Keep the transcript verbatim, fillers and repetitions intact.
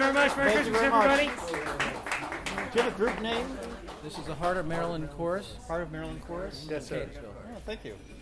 very much. Merry Thank you Christmas, very everybody. much. Do you have a group name? This is the Heart of Maryland Chorus. Heart of Maryland Chorus? Yes, sir. Oh, thank you.